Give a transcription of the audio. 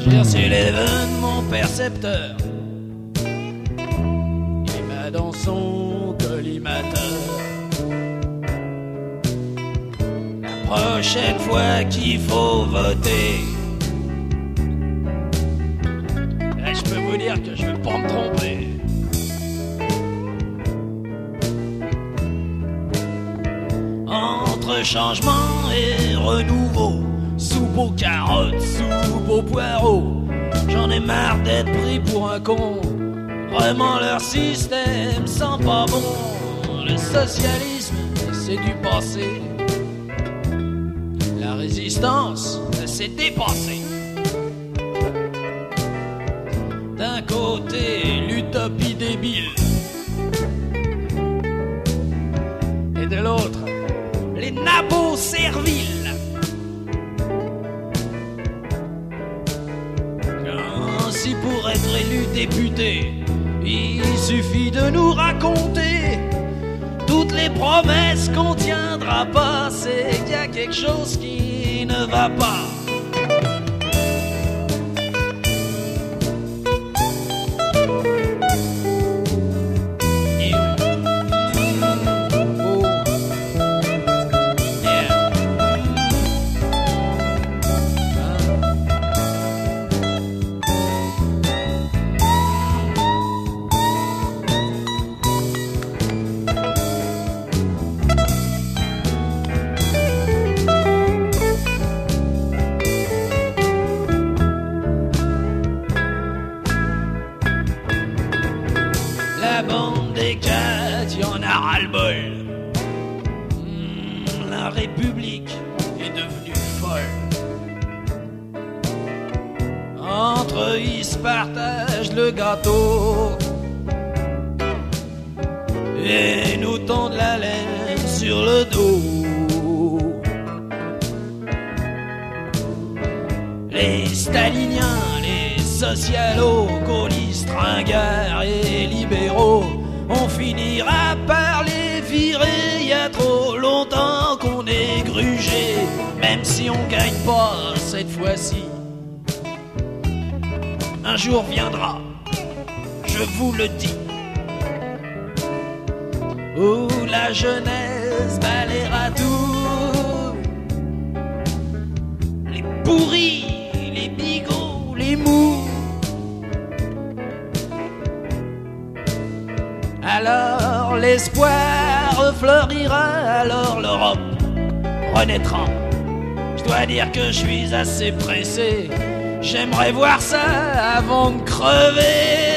J'ai reçu les vœux de mon percepteur. Il m'a dans son collimateur. La prochaine fois qu'il faut voter, je peux vous dire que je vais pas me tromper. Entre changement et renouveau, soupe aux carottes, soupe aux poireaux, j'en ai marre d'être pris pour un con. Vraiment leur système sent pas bon. Le socialisme, c'est du passé. La résistance, c'est dépassé. D'un côté, l'utopie débile, et de l'autre, les nabots serviles. Si pour être élu député, il suffit de nous raconter toutes les promesses qu'on tiendra pas, c'est qu'il y a quelque chose qui ne va pas. La bande des quatre, y'en a ras-le-bol. La République est devenue folle. Entre eux, ils se partagent le gâteau et nous tendent la laine sur le dos. Les staliniens, les socialos, gaullistes, ringards et libéraux, on finira par les virer. Y a trop longtemps qu'on est grugé, même si on gagne pas cette fois-ci. Un jour viendra, je vous le dis, où la jeunesse balayera tout. Les pourris, les bigots, les mous. Alors l'espoir fleurira, alors l'Europe renaîtra. Je dois dire que je suis assez pressé, j'aimerais voir ça avant de crever.